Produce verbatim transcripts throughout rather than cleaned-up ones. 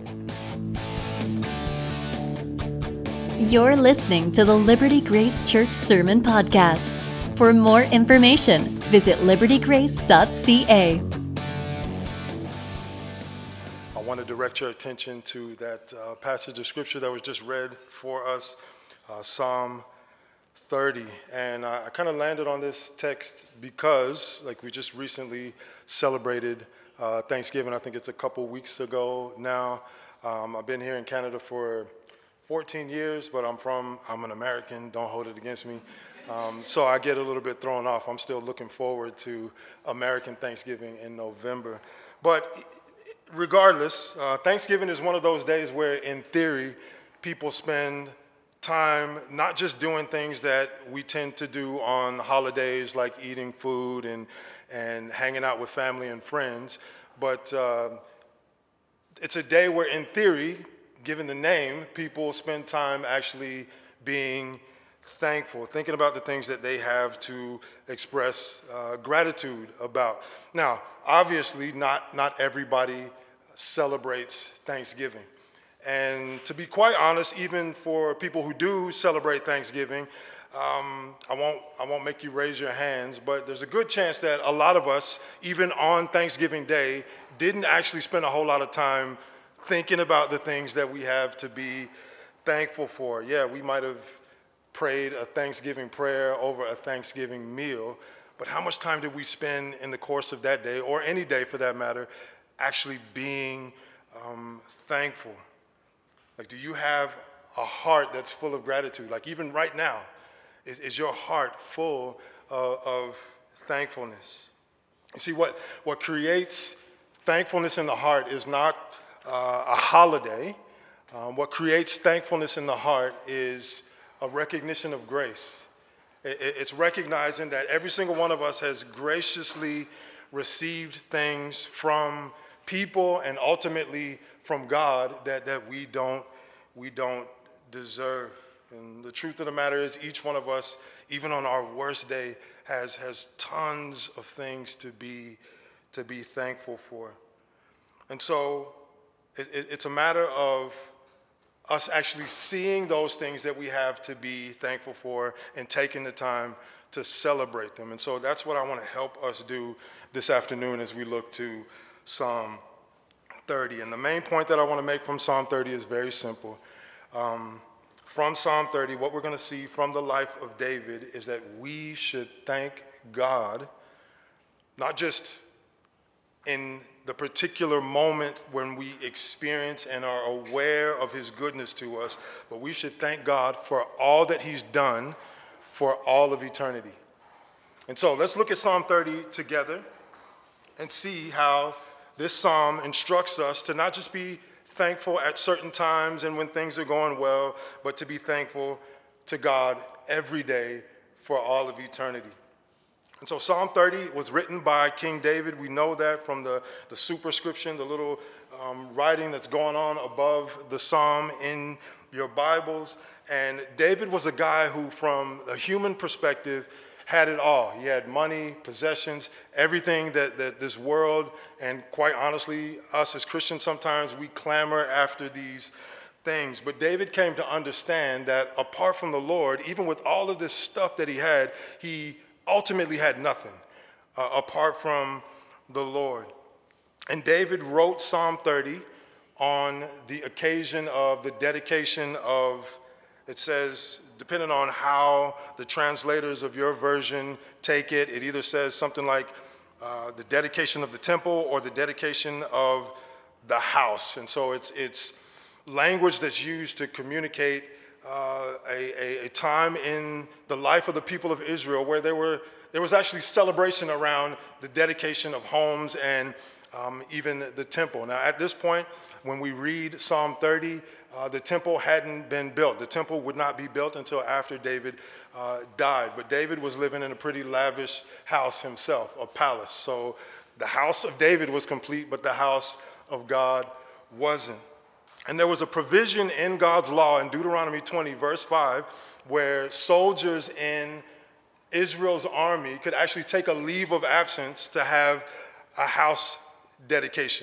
You're listening to the Liberty Grace Church Sermon Podcast. For more information, visit liberty grace dot c a. I want to direct your attention to that uh, passage of scripture that was just read for us, uh, Psalm thirty. And I, I kind of landed on this text because, like, we just recently celebrated uh, Thanksgiving. I think it's a couple weeks ago now. Um, I've been here in Canada for fourteen years, but I'm from, I'm an American, don't hold it against me. Um, so I get a little bit thrown off. I'm still looking forward to American Thanksgiving in November. But regardless, uh, Thanksgiving is one of those days where, in theory, people spend time not just doing things that we tend to do on holidays, like eating food and, and hanging out with family and friends, but uh, it's a day where, in theory, given the name, people spend time actually being thankful, thinking about the things that they have to express uh, gratitude about. Now, obviously, not, not everybody celebrates Thanksgiving. And to be quite honest, even for people who do celebrate Thanksgiving, um, I won't, I won't make you raise your hands, but there's a good chance that a lot of us, even on Thanksgiving Day, didn't actually spend a whole lot of time thinking about the things that we have to be thankful for. Yeah, we might have prayed a Thanksgiving prayer over a Thanksgiving meal, but how much time did we spend in the course of that day, or any day for that matter, actually being um, thankful? Like, do you have a heart that's full of gratitude? Like, even right now, is, is your heart full of, of thankfulness? You see, what, what creates thankfulness in the heart is not Uh, a holiday. Um, what creates thankfulness in the heart is a recognition of grace. It, it's recognizing that every single one of us has graciously received things from people and ultimately from God that, that we don't we don't deserve. And the truth of the matter is, each one of us, even on our worst day, has has tons of things to be to be thankful for. And so it's a matter of us actually seeing those things that we have to be thankful for and taking the time to celebrate them. And so that's what I want to help us do this afternoon as we look to Psalm thirty. And the main point that I want to make from Psalm thirty is very simple. Um, from Psalm thirty, what we're going to see from the life of David is that we should thank God, not just in the particular moment when we experience and are aware of his goodness to us, but we should thank God for all that he's done for all of eternity. And so let's look at Psalm thirty together and see how this psalm instructs us to not just be thankful at certain times and when things are going well, but to be thankful to God every day for all of eternity. And so Psalm thirty was written by King David. We know that from the, the superscription, the little um, writing that's going on above the psalm in your Bibles. And David was a guy who, from a human perspective, had it all. He had money, possessions, everything that, that this world, and quite honestly, us as Christians, sometimes we clamor after these things. But David came to understand that apart from the Lord, even with all of this stuff that he had, he ultimately had nothing uh, apart from the Lord. And David wrote Psalm thirty on the occasion of the dedication of, it says, depending on how the translators of your version take it, it either says something like uh, the dedication of the temple or the dedication of the house. And so it's it's language that's used to communicate Uh, a, a, a time in the life of the people of Israel where there were there was actually celebration around the dedication of homes and um, even the temple. Now, at this point, when we read Psalm thirty, uh, the temple hadn't been built. The temple would not be built until after David uh, died. But David was living in a pretty lavish house himself, a palace. So the house of David was complete, but the house of God wasn't. And there was a provision in God's law in Deuteronomy twenty, verse five, where soldiers in Israel's army could actually take a leave of absence to have a house dedication.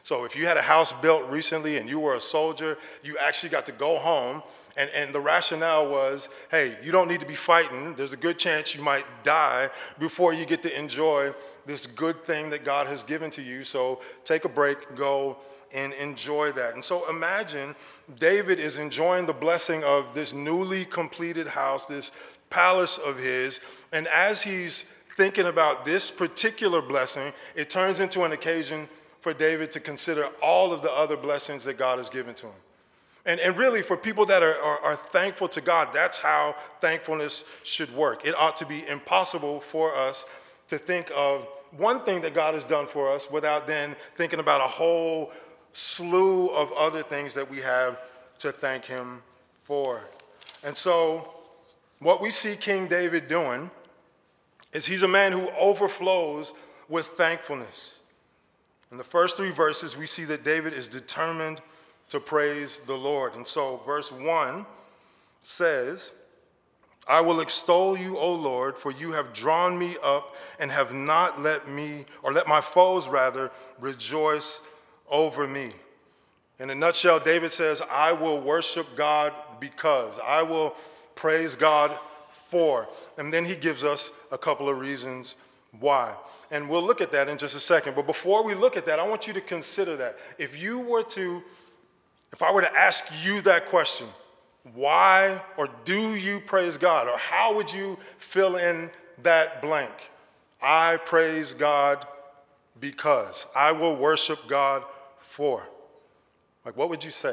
So if you had a house built recently and you were a soldier, you actually got to go home. And, and the rationale was, hey, you don't need to be fighting. There's a good chance you might die before you get to enjoy this good thing that God has given to you. So take a break, go and enjoy that. And so imagine David is enjoying the blessing of this newly completed house, this palace of his. And as he's thinking about this particular blessing, it turns into an occasion for David to consider all of the other blessings that God has given to him. And, and really, for people that are, are, are thankful to God, that's how thankfulness should work. It ought to be impossible for us to think of one thing that God has done for us without then thinking about a whole slew of other things that we have to thank him for. And so what we see King David doing is he's a man who overflows with thankfulness. In the first three verses, we see that David is determined to praise the Lord. And so verse one says, I will extol you, O Lord, for you have drawn me up and have not let me, or let my foes rather, rejoice over me. In a nutshell, David says, I will worship God because. I will praise God for. And then he gives us a couple of reasons why. And we'll look at that in just a second. But before we look at that, I want you to consider that. If you were to, if I were to ask you that question, why or do you praise God? Or how would you fill in that blank? I praise God because. I will worship God for. Like, what would you say?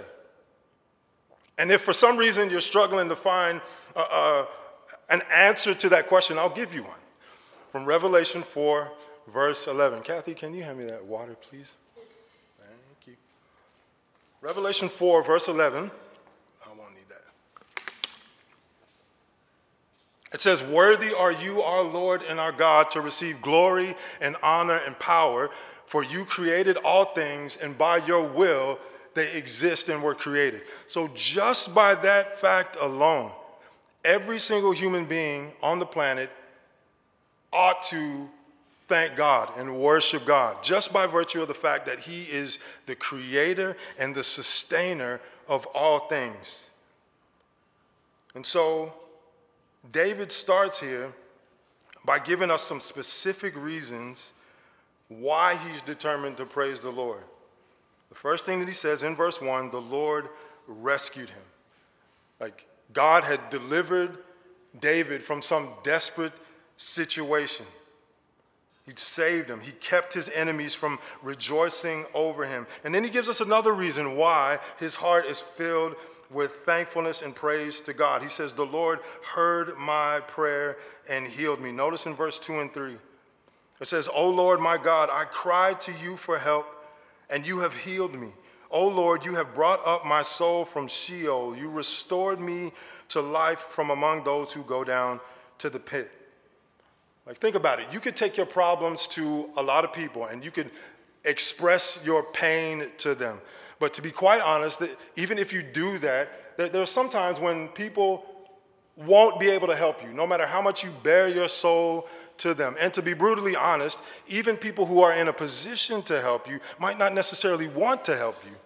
And if for some reason you're struggling to find uh, uh, an answer to that question, I'll give you one. From Revelation four, verse eleven. Kathy, can you hand me that water, please? Thank you. Revelation four, verse eleven. I won't need that. It says, worthy are you, our Lord and our God, to receive glory and honor and power, for you created all things, and by your will they exist and were created. So just by that fact alone, every single human being on the planet ought to thank God and worship God, just by virtue of the fact that he is the creator and the sustainer of all things. And so David starts here by giving us some specific reasons why he's determined to praise the Lord. The first thing that he says in verse one, the Lord rescued him. Like, God had delivered David from some desperate situation. He saved him. He kept his enemies from rejoicing over him. And then he gives us another reason why his heart is filled with thankfulness and praise to God. He says, the Lord heard my prayer and healed me. Notice in verse two and three. It says, O Lord, my God, I cried to you for help, and you have healed me. O Lord, you have brought up my soul from Sheol. You restored me to life from among those who go down to the pit. Like, think about it. You could take your problems to a lot of people and you could express your pain to them. But to be quite honest, that even if you do that, there, there are some times when people won't be able to help you, no matter how much you bare your soul to them. And to be brutally honest, even people who are in a position to help you might not necessarily want to help you.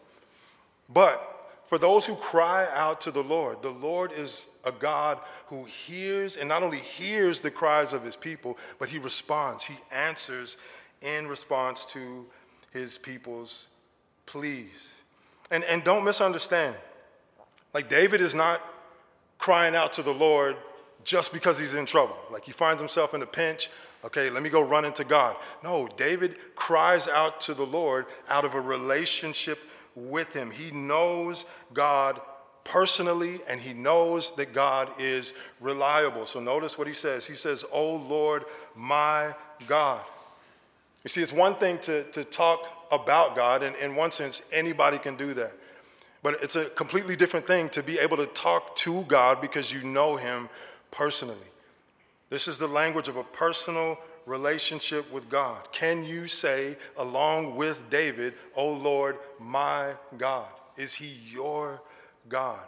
But for those who cry out to the Lord, the Lord is a God who hears, and not only hears the cries of his people, but he responds. He answers in response to his people's pleas. And, and don't misunderstand. Like, David is not crying out to the Lord just because he's in trouble. Like, he finds himself in a pinch. Okay, let me go run into God. No, David cries out to the Lord out of a relationship with him. He knows God personally, and he knows that God is reliable. So notice what he says. He says, "O Lord, my God." You see, it's one thing to, to talk about God, and in one sense, anybody can do that. But it's a completely different thing to be able to talk to God because you know him personally. This is the language of a personal relationship with God. Can you say, along with David, "O Lord, my God"? Is he your God?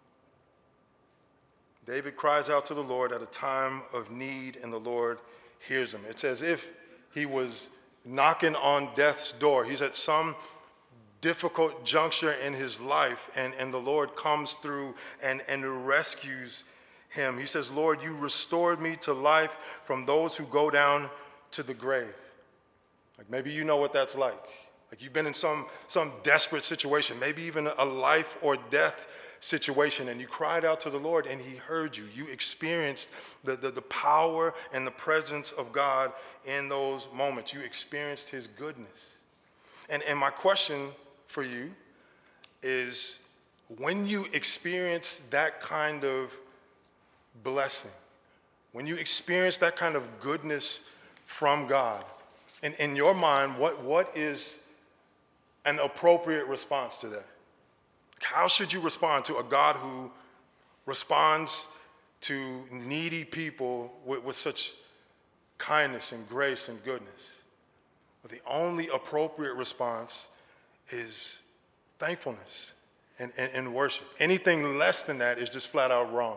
David cries out to the Lord at a time of need, and the Lord hears him. It's as if he was knocking on death's door. He's at some difficult juncture in his life, and, and the Lord comes through and, and rescues him. He says, Lord, you restored me to life from those who go down to the grave. Like maybe you know what that's like. Like you've been in some, some desperate situation, maybe even a life or death situation, and you cried out to the Lord and he heard you. You experienced the, the, the power and the presence of God in those moments. You experienced his goodness. And, and my question for you is, when you experience that kind of blessing, when you experience that kind of goodness from God, and in your mind, what, what is an appropriate response to that? How should you respond to a God who responds to needy people with, with such kindness and grace and goodness? Well, the only appropriate response is thankfulness and, and, and worship. Anything less than that is just flat out wrong.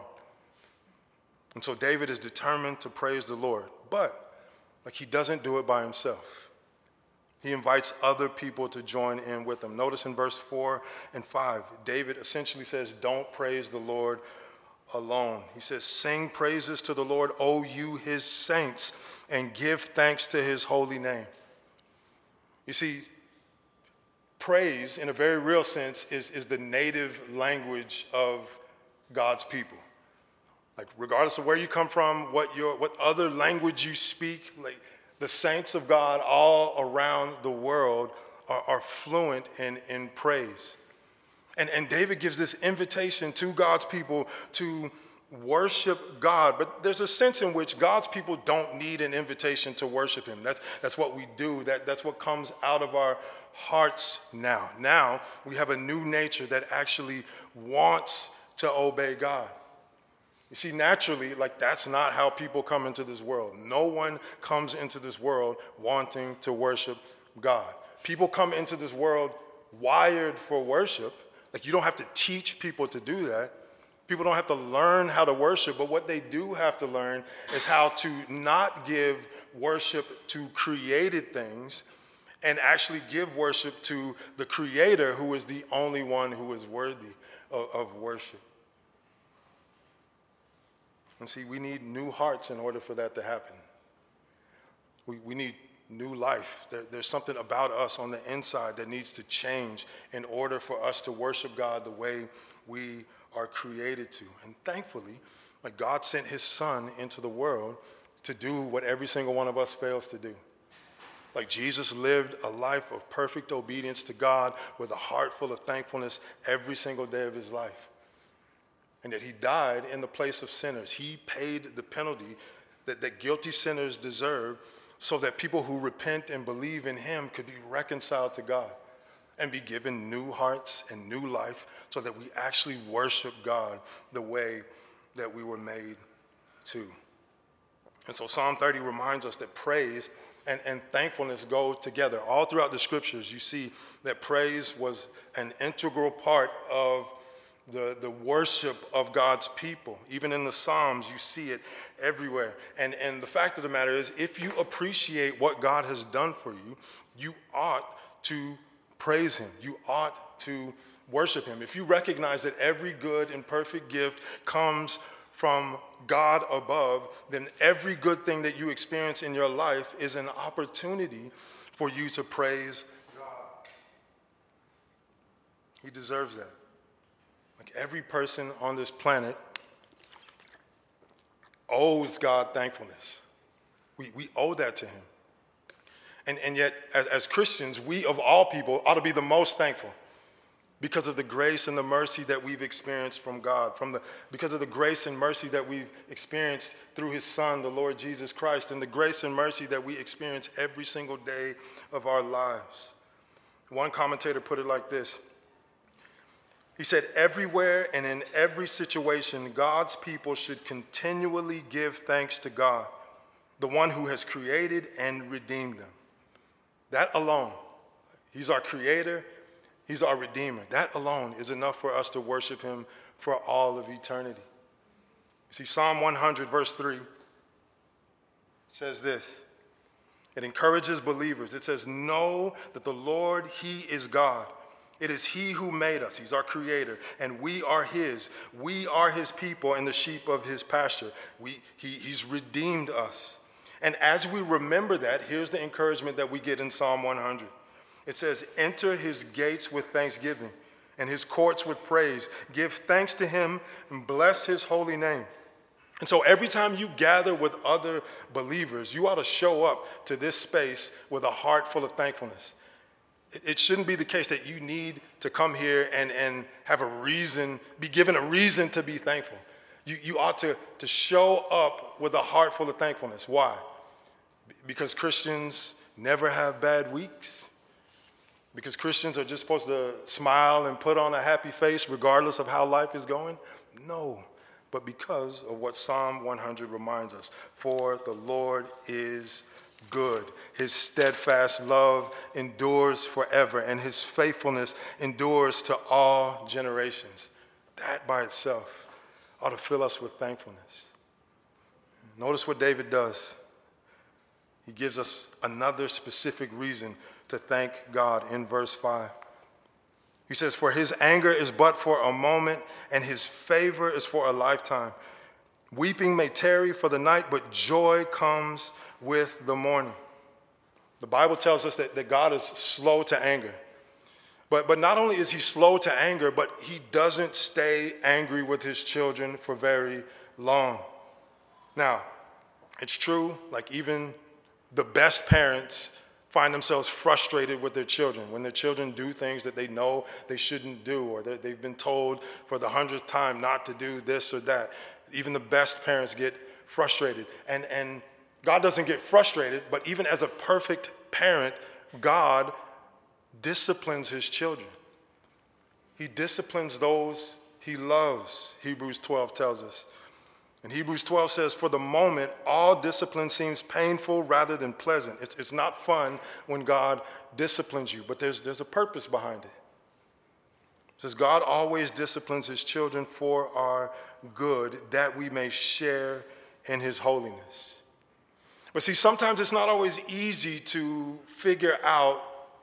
And so David is determined to praise the Lord, but like he doesn't do it by himself. He invites other people to join in with him. Notice in verse four and five, David essentially says, don't praise the Lord alone. He says, sing praises to the Lord, O you his saints, and give thanks to his holy name. You see, praise in a very real sense is, is the native language of God's people. Like regardless of where you come from, what your what other language you speak, like the saints of God all around the world are, are fluent in, in praise. And, and David gives this invitation to God's people to worship God. But there's a sense in which God's people don't need an invitation to worship him. That's, that's what we do. That, that's what comes out of our hearts now. Now we have a new nature that actually wants to obey God. You see, naturally, like that's not how people come into this world. No one comes into this world wanting to worship God. People come into this world wired for worship. Like you don't have to teach people to do that. People don't have to learn how to worship, but what they do have to learn is how to not give worship to created things and actually give worship to the Creator, who is the only one who is worthy of, of worship. And see, we need new hearts in order for that to happen. We, we need new life. There, there's something about us on the inside that needs to change in order for us to worship God the way we are created to. And thankfully, like God sent his son into the world to do what every single one of us fails to do. Like Jesus lived a life of perfect obedience to God with a heart full of thankfulness every single day of his life. And that he died in the place of sinners. He paid the penalty that, that guilty sinners deserve so that people who repent and believe in him could be reconciled to God and be given new hearts and new life so that we actually worship God the way that we were made to. And so Psalm thirty reminds us that praise and, and thankfulness go together. All throughout the scriptures, you see that praise was an integral part of The, the worship of God's people. Even in the Psalms, you see it everywhere. And, and the fact of the matter is, if you appreciate what God has done for you, you ought to praise him. You ought to worship him. If you recognize that every good and perfect gift comes from God above, then every good thing that you experience in your life is an opportunity for you to praise God. He deserves that. Every person on this planet owes God thankfulness. We, we owe that to him. And, and yet, as, as Christians, we of all people ought to be the most thankful because of the grace and the mercy that we've experienced from God, from the, because of the grace and mercy that we've experienced through his son, the Lord Jesus Christ, and the grace and mercy that we experience every single day of our lives. One commentator put it like this. He said, everywhere and in every situation, God's people should continually give thanks to God, the one who has created and redeemed them. That alone, he's our creator, he's our redeemer. That alone is enough for us to worship him for all of eternity. You see, Psalm one hundred, verse three says this. It encourages believers. It says, know that the Lord, he is God. It is he who made us. He's our creator, and we are his. We are his people and the sheep of his pasture. We, he, he's redeemed us. And as we remember that, here's the encouragement that we get in Psalm one hundred. It says, enter his gates with thanksgiving and his courts with praise. Give thanks to him and bless his holy name. And so every time you gather with other believers, you ought to show up to this space with a heart full of thankfulness. It shouldn't be the case that you need to come here and, and have a reason, be given a reason to be thankful. You, you ought to, to show up with a heart full of thankfulness. Why? Because Christians never have bad weeks. Because Christians are just supposed to smile and put on a happy face regardless of how life is going? No, but because of what Psalm one hundred reminds us. For the Lord is good. His steadfast love endures forever, and his faithfulness endures to all generations. That by itself ought to fill us with thankfulness. Notice what David does. He gives us another specific reason to thank God in verse five. He says, for his anger is but for a moment, and his favor is for a lifetime. Weeping may tarry for the night, but joy comes with the morning. The Bible tells us that, that God is slow to anger. But, but not only is he slow to anger, but he doesn't stay angry with his children for very long. Now, it's true, like even the best parents find themselves frustrated with their children when their children do things that they know they shouldn't do, or they've been told for the hundredth time not to do this or that. Even the best parents get frustrated. And, and God doesn't get frustrated, but even as a perfect parent, God disciplines his children. He disciplines those he loves, Hebrews twelve tells us. And Hebrews twelve says, for the moment, all discipline seems painful rather than pleasant. It's, it's not fun when God disciplines you, but there's, there's a purpose behind it. It says, God always disciplines his children for our good, that we may share in his holiness. But see, sometimes it's not always easy to figure out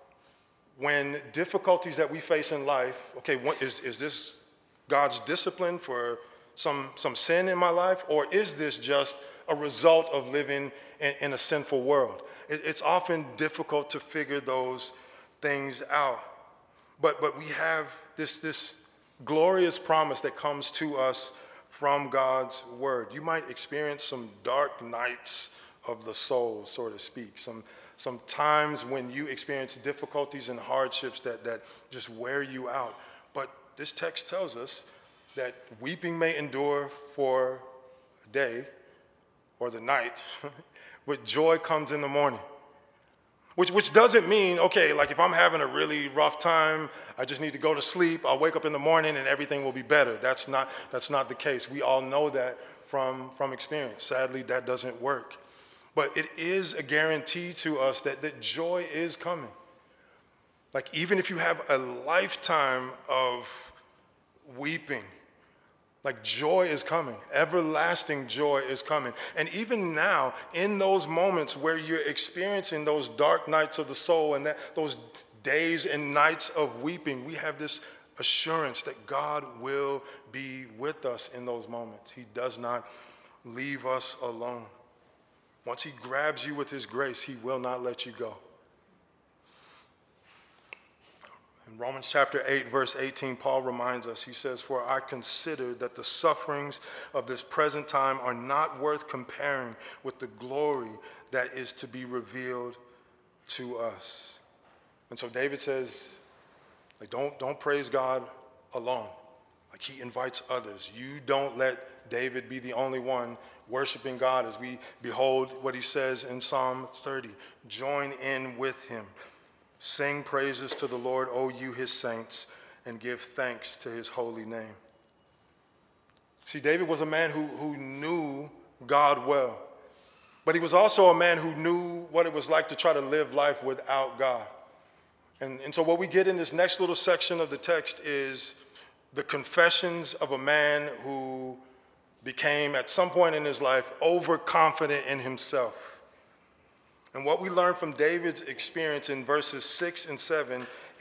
when difficulties that we face in life, okay, what, is, is this God's discipline for some, some sin in my life, or is this just a result of living in, in a sinful world? It, it's often difficult to figure those things out. But, but we have this, this glorious promise that comes to us from God's word. You might experience some dark nights of the soul, so to speak. Some, some times when you experience difficulties and hardships that, that just wear you out. But this text tells us that weeping may endure for a day or the night, but joy comes in the morning. Which, which doesn't mean, okay, like if I'm having a really rough time, I just need to go to sleep, I'll wake up in the morning and everything will be better. That's not, that's not the case. We all know that from, from experience. Sadly, that doesn't work. But it is a guarantee to us that, that joy is coming. Like even if you have a lifetime of weeping, like joy is coming. Everlasting joy is coming. And even now, in those moments where you're experiencing those dark nights of the soul and that, those days and nights of weeping, we have this assurance that God will be with us in those moments. He does not leave us alone. Once he grabs you with his grace, he will not let you go. In Romans chapter eight, verse eighteen, Paul reminds us, he says, for I consider that the sufferings of this present time are not worth comparing with the glory that is to be revealed to us. And so David says, like, don't, don't praise God alone. Like he invites others. You don't let David be the only one worshiping God as we behold what he says in Psalm thirty. Join in with him. Sing praises to the Lord, O you his saints, and give thanks to his holy name. See, David was a man who, who knew God well, but he was also a man who knew what it was like to try to live life without God. And, and so what we get in this next little section of the text is the confessions of a man who became, at some point in his life, overconfident in himself. And what we learn from David's experience in verses six and seven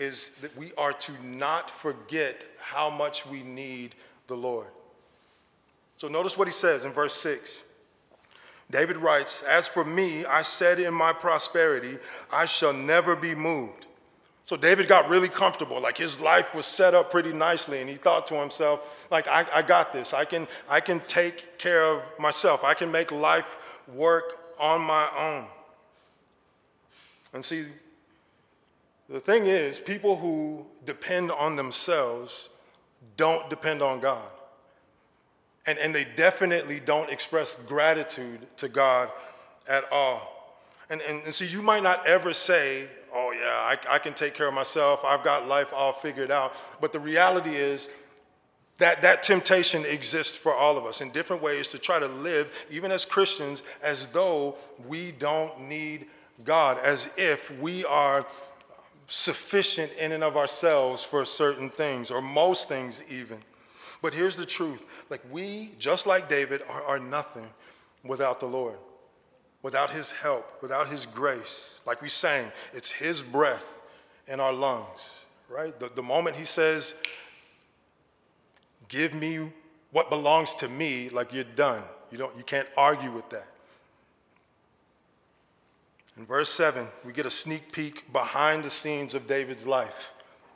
is that we are to not forget how much we need the Lord. So notice what he says in verse six. David writes, "As for me, I said in my prosperity, I shall never be moved." So David got really comfortable, like his life was set up pretty nicely, and he thought to himself, like, I, I got this. I can, I can take care of myself. I can make life work on my own. And see, the thing is, people who depend on themselves don't depend on God. And, and they definitely don't express gratitude to God at all. And, and, and see, you might not ever say, oh yeah, I, I can take care of myself. I've got life all figured out. But the reality is that that temptation exists for all of us in different ways to try to live, even as Christians, as though we don't need God, as if we are sufficient in and of ourselves for certain things, or most things even. But here's the truth. Like we, just like David, are, are nothing without the Lord, without his help, without his grace. Like we sang, it's his breath in our lungs, right? The, the moment he says, give me what belongs to me, like you're done. You don't, you can't argue with that. In verse seven, we get a sneak peek behind the scenes of David's life.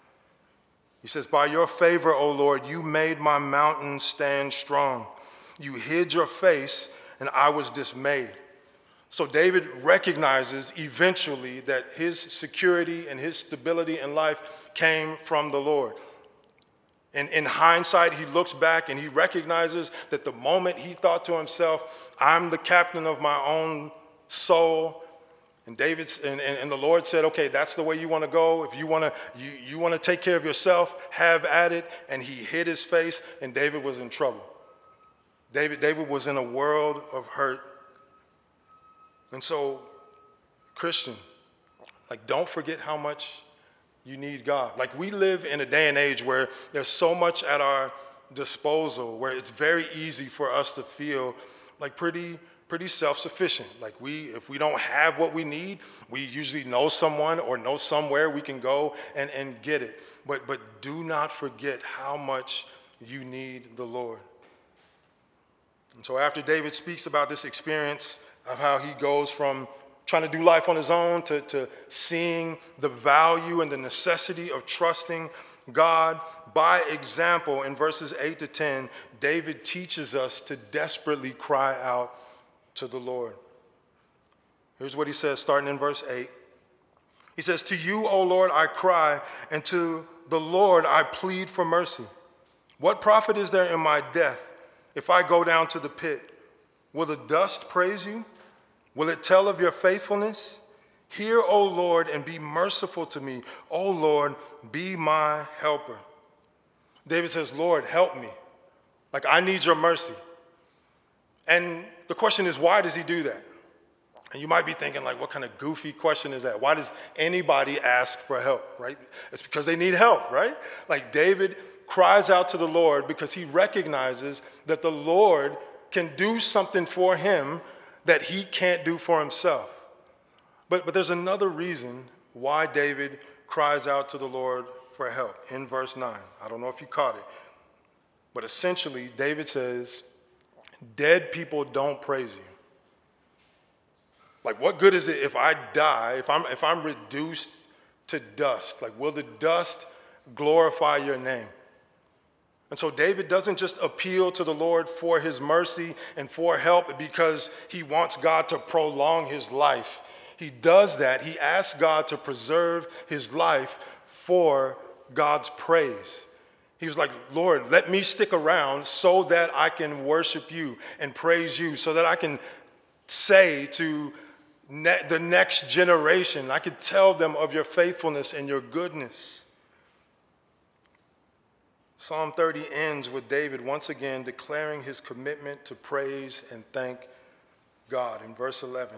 He says, by your favor, O Lord, you made my mountain stand strong. You hid your face, and I was dismayed. So David recognizes eventually that his security and his stability in life came from the Lord. And in hindsight, he looks back and he recognizes that the moment he thought to himself, I'm the captain of my own soul, and David's and, and, and the Lord said, okay, that's the way you want to go. If you want to you, you want to take care of yourself, have at it. And he hid his face, and David was in trouble. David, David was in a world of hurt. And so, Christian, like, don't forget how much you need God. Like, we live in a day and age where there's so much at our disposal, where it's very easy for us to feel like pretty pretty self-sufficient. Like we, if we don't have what we need, we usually know someone or know somewhere we can go and, and get it. But, but do not forget how much you need the Lord. And so after David speaks about this experience of how he goes from trying to do life on his own to, to seeing the value and the necessity of trusting God by example, in verses eight to ten, David teaches us to desperately cry out to the Lord. Here's what he says, starting in verse eight. He says, to you, O Lord, I cry, and to the Lord I plead for mercy. What profit is there in my death if I go down to the pit? Will the dust praise you? Will it tell of your faithfulness? Hear, O Lord, and be merciful to me. O Lord, be my helper. David says, Lord, help me. Like, I need your mercy. And the question is, why does he do that? And you might be thinking, like, what kind of goofy question is that? Why does anybody ask for help, right? It's because they need help, right? Like, David cries out to the Lord because he recognizes that the Lord can do something for him that he can't do for himself. But, but there's another reason why David cries out to the Lord for help in verse nine. I don't know if you caught it. But essentially, David says, dead people don't praise you. Like, what good is it if I die, if I'm if I'm reduced to dust? Like, will the dust glorify your name? And so David doesn't just appeal to the Lord for his mercy and for help because he wants God to prolong his life. He does that. He asks God to preserve his life for God's praise. He was like, Lord, let me stick around so that I can worship you and praise you, so that I can say to ne- the next generation, I could tell them of your faithfulness and your goodness. Psalm thirty ends with David once again declaring his commitment to praise and thank God. In verse eleven,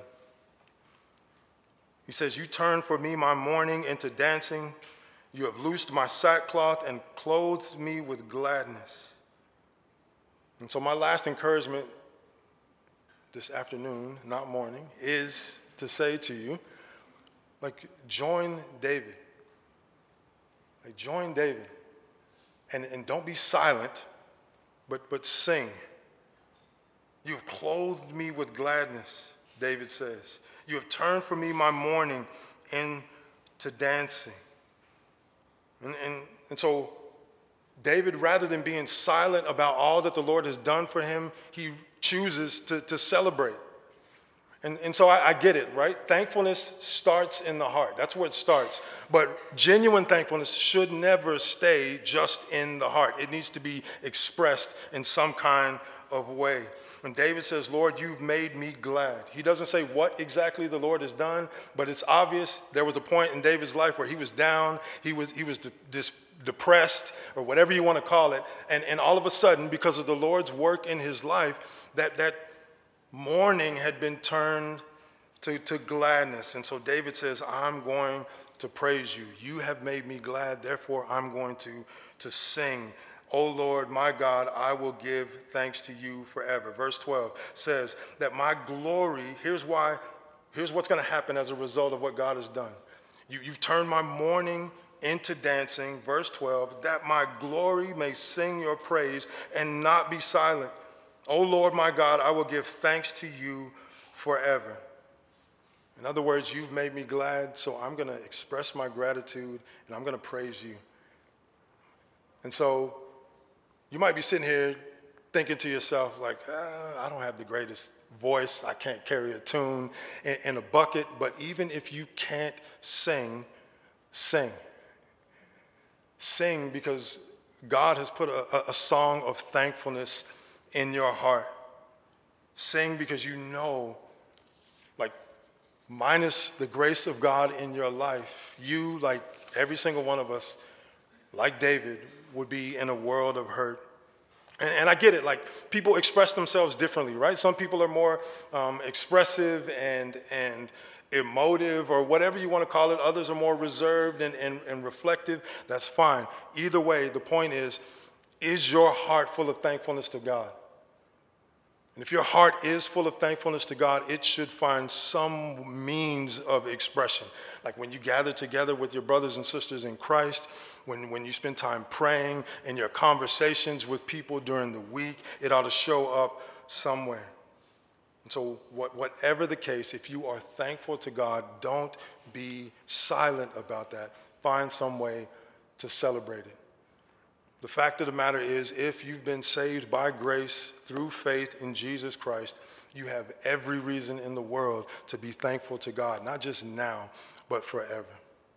he says, you turn for me my mourning into dancing. You have loosed my sackcloth and clothed me with gladness. And so my last encouragement this afternoon, not morning, is to say to you, like, join David. Like, join David. And, and don't be silent, but, but sing. You have clothed me with gladness, David says. You have turned for me my mourning into dancing. And, and, and so David, rather than being silent about all that the Lord has done for him, he chooses to, to celebrate. And, and so I, I get it, right? Thankfulness starts in the heart. That's where it starts. But genuine thankfulness should never stay just in the heart. It needs to be expressed in some kind of way. When David says, Lord, you've made me glad, he doesn't say what exactly the Lord has done, but it's obvious there was a point in David's life where he was down, he was he was de- dis- depressed, or whatever you want to call it, and, and all of a sudden, because of the Lord's work in his life, that, that mourning had been turned to, to gladness. And so David says, I'm going to praise you. You have made me glad, therefore I'm going to, to sing. O Lord, my God, I will give thanks to you forever. Verse twelve says that my glory, here's why, here's what's going to happen as a result of what God has done. You, you've turned my mourning into dancing. Verse twelve, that my glory may sing your praise and not be silent. O Lord, my God, I will give thanks to you forever. In other words, you've made me glad, so I'm going to express my gratitude and I'm going to praise you. And so you might be sitting here thinking to yourself, like, ah, I don't have the greatest voice. I can't carry a tune in, in a bucket. But even if you can't sing, sing. Sing because God has put a, a song of thankfulness in your heart. Sing because you know, like, minus the grace of God in your life, you, like every single one of us, like David, would be in a world of hurt. And, and I get it, like, people express themselves differently, right? Some people are more um, expressive and and emotive, or whatever you want to call it. Others are more reserved and, and, and reflective. That's fine. Either way, the point is, is your heart full of thankfulness to God? And if your heart is full of thankfulness to God, it should find some means of expression. Like when you gather together with your brothers and sisters in Christ, when, when you spend time praying, in your conversations with people during the week, it ought to show up somewhere. And so what, whatever the case, if you are thankful to God, don't be silent about that. Find some way to celebrate it. The fact of the matter is, if you've been saved by grace through faith in Jesus Christ, you have every reason in the world to be thankful to God, not just now, but forever.